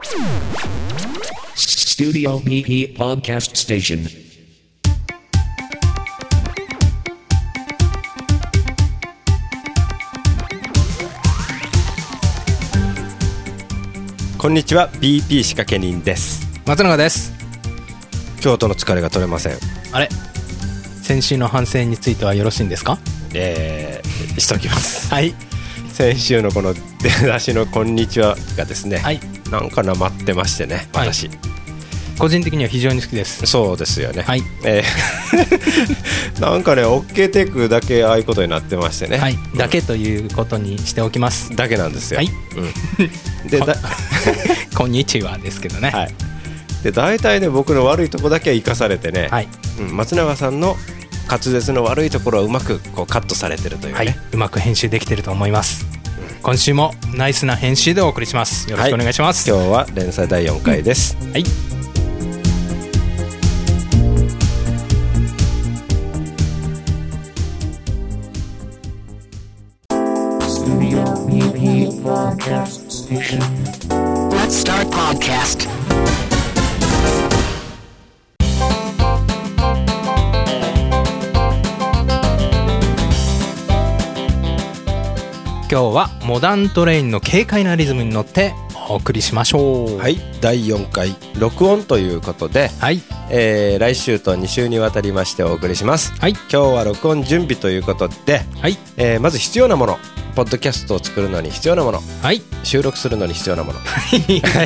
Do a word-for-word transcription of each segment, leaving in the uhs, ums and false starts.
Studio ピーピー Podcast Station。 こんにちは、 ビーピー 仕掛け人です。 松永です。 京都の疲れが取れません。 あれ、先週の反省についてはよろしいんですか？ えー、しときます。 はい。 先週のこの出だしのこんにちはがですね、はい、なんかなまってましてね、私、はい、 個人的には非常に好きです。 そうですよね、はい、えー、なんかね OK テイクだけああいうことになってましてね、はい、 うん、だけということにしておきます。 だけなんですよ、はい、うん、でだこんにちはですけどね、はい、 で大体ね僕の悪いとこだけは生かされてね、はい、うん、松永さんの滑舌の悪いところはうまくこうカットされてるというね、はい、 うまく編集できてると思います、うん、今週もナイスな編集でお送りします。よろしくお願いします、 はい、今日は連載だいよんかいです、うん、はい。 Let's start podcast. 今日はモダントレインの軽快なリズムに乗ってお送りしましょう。 はい、だいよんかい録音ということで、はい、えー、来週とに週にわたりましてお送りします、はい、今日は録音準備ということで、はい、えー、まず必要なもの、ポッドキャストを作るのに必要なもの、はい、収録するのに必要なもの、はい、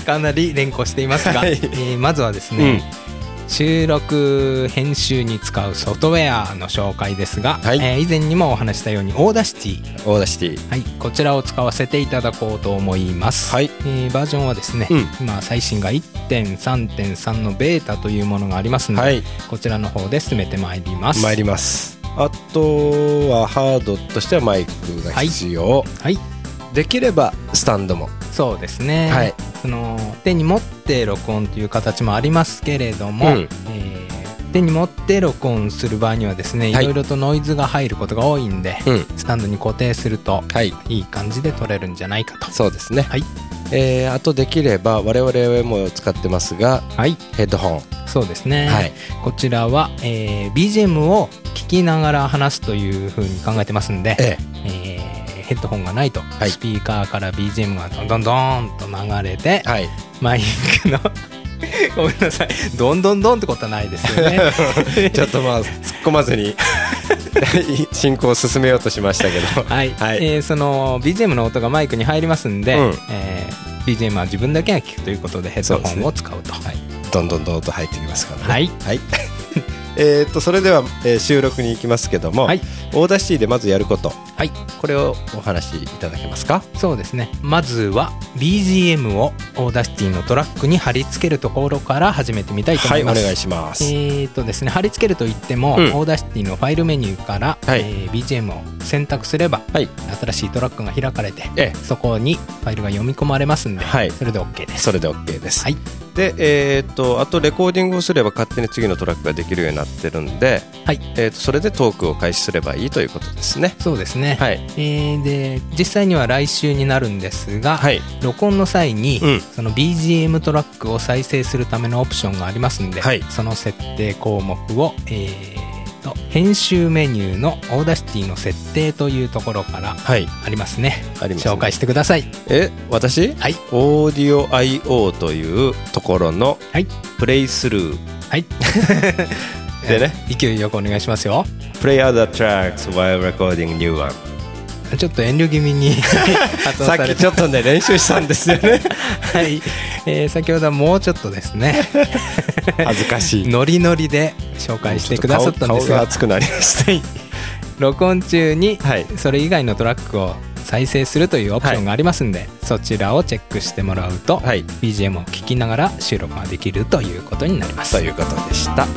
かなり連呼していますが、はい、えー、まずはですね、うん、収録編集に使うソフトウェアの紹介ですが、はい、えー、以前にもお話したようにオーダーシティ、 オーダーシティ、 はい、こちらを使わせていただこうと思います、はい、えー、バージョンはですね、うん、今最新が いってんさんてんさん のベータというものがありますので、はい、こちらの方で進めてまいります参ります。あとはハードとしてはマイクが必要、はいはい、できればスタンドも、 そうですね、はい、その手に持って録音という形もありますけれども、うん、えー、手に持って録音する場合にはですね、はい、いろいろとノイズが入ることが多いんで、うん、スタンドに固定すると、はい、いい感じで撮れるんじゃないかと。 そうですね、はい、えー、あとできれば我々も使ってますが、はい、ヘッドホン、そうですね、はい、こちらは、えー、ビージーエム を聴きながら話すというふうに考えてますんで、えええー、ヘッドホンがないと、はい、スピーカーから ビージーエム がどんどんどんと流れて、はい、マイクのごめんなさい、どんどんどんってことはないですよねちょっとまあ突っ込まずに進行を進めようとしましたけど、 はい、はい、えー、その ビージーエム の音がマイクに入りますんで、うん、えー、ビージーエム は自分だけが聞くということでヘッドホンを使うと、はい、 どんどんどんと入ってきますからね、 はい、 はいえー、とそれでは、えー、収録に行きますけども、はい、オーダーシティでまずやること、はい、これをお話しいただけますか？ そうですね、まずは ビージーエム をオーダーシティのトラックに貼り付けるところから始めてみたいと思います。 はい、お願いします。 えーとですね、貼り付けるといっても、うん、オーダーシティのファイルメニューから、はい、えー、ビージーエム を選択すれば、はい、新しいトラックが開かれて、ええ、そこにファイルが読み込まれますんで、はい、それで OK です。 それで OK です、はい、で、えー、とあとレコーディングをすれば勝手に次のトラックができるようになってるんで、はい、えー、とそれでトークを開始すればいいということですね。 そうですね、はい、えー、で実際には来週になるんですが、はい、録音の際に、うん、その ビージーエム トラックを再生するためのオプションがありますんで、はい、その設定項目を、えーと編集メニューのオーダーシティの設定というところからありますね、はい、ありますね。紹介してください。 え、私、はい、オーディオ アイオー というところのプレイスルー、はい、でね、 勢いよくお願いしますよ。 Play other tracks while recording new one。 ちょっと遠慮気味に発音されてさっきちょっとね練習したんですよねはい、えー、先ほどはもうちょっとですね恥ずかしいノリノリで紹介してくださったんですが、 顔が熱くなりました録音中にそれ以外のトラックを再生するというオプションがありますんで、はい、そちらをチェックしてもらうと、はい、ビージーエム を聴きながら収録ができるということになります。 ということでした。はい、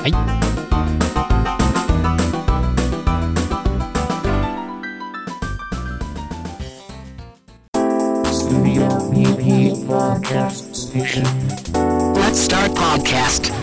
Let's start podcast.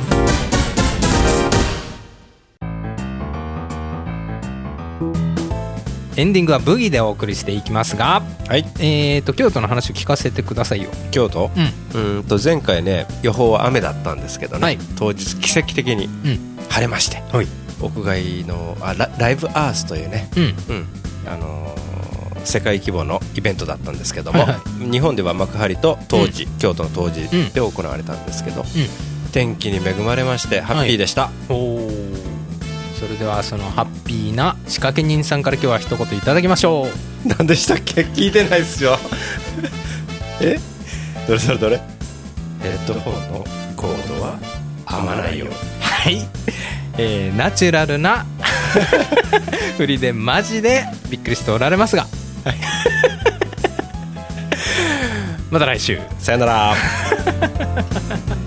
エンディングはブギでお送りしていきますが、 はい、 えーと京都の話を聞かせてくださいよ。 京都、うん、うんと前回ね予報は雨だったんですけどね、はい、当日奇跡的に晴れまして、うん、はい、屋外のあ ラ, ライブアースというね、うんうん、あのー、世界規模のイベントだったんですけども、はいはい、日本では幕張と冬至、うん、京都の冬至で行われたんですけど、うん、天気に恵まれましてハッピーでした、はい、おそれではそのハッピーな仕掛け人さんから今日は一言いただきましょう。 何でしたっけ、聞いてないっすよえどれどれどれヘッドホンのコードは編まないよ。 はい、えー、ナチュラルな振りでマジでびっくりしておられますが、はい、また来週さよなら